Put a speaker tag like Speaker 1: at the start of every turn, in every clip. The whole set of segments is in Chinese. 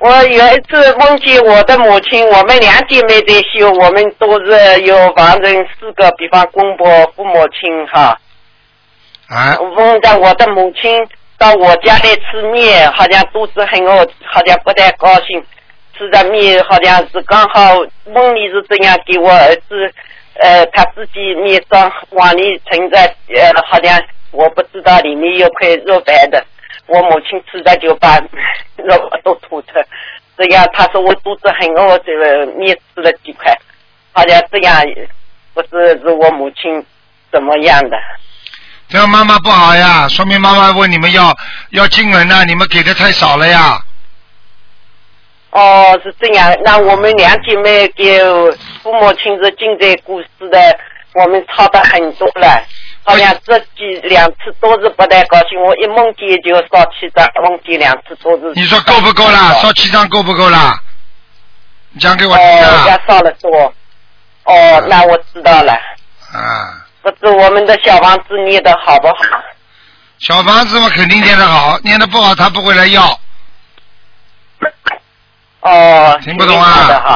Speaker 1: 我有一次梦见我的母亲，我们2姐妹在修，我们都是有房人4个，比方公婆、父母亲哈。
Speaker 2: 啊。
Speaker 1: 我梦到我的母亲到我家来吃面，好像肚子很饿，好像不太高兴，吃的面好像是刚好梦里是这样给我儿子，他自己面装碗里盛着，好像我不知道里面有块肉白的。我母亲吃的就把肉都吐出，这样他说我肚子很饿，这个面吃了几块，好像这样不是我母亲怎么样的。
Speaker 2: 这样妈妈不好呀，说明妈妈问你们要经文呢，你们给的太少了呀。
Speaker 1: 哦，是这样。那我们2姐妹给父母亲是经在故事的，我们抄的很多了。好像这2次都是不太高兴，我一梦见就烧7张，梦见2次都是。
Speaker 2: 你说够不够啦？烧7张够不够啦？你讲给我听啊。
Speaker 1: 要烧了多。那我知道了。
Speaker 2: 啊。
Speaker 1: 不是我们的小房子念的好不好？
Speaker 2: 小房子嘛，肯定念得好，念得不好他不会来要。听不懂啊？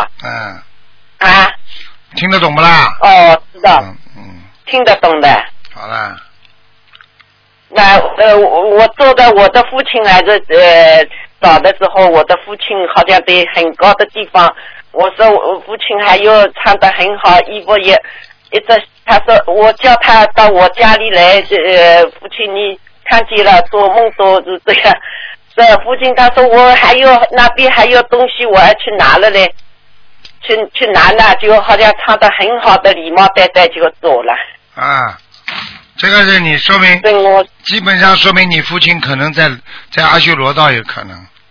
Speaker 2: 听得懂不啦？
Speaker 1: 知道。听得懂的。
Speaker 2: 好了。
Speaker 1: 那我做的我的父亲还是早的时候，我的父亲好像在很高的地方。我说我父亲还有穿得很好，衣服也一直。他说我叫他到我家里来，父亲你看见了，做梦都是这样。父亲他说我还有那边还有东西我要去拿了嘞，去拿了，就好像穿得很好的礼帽戴戴就走了。
Speaker 2: 啊，这个是你说明，基本上说明你父亲可能在阿修罗道有可能。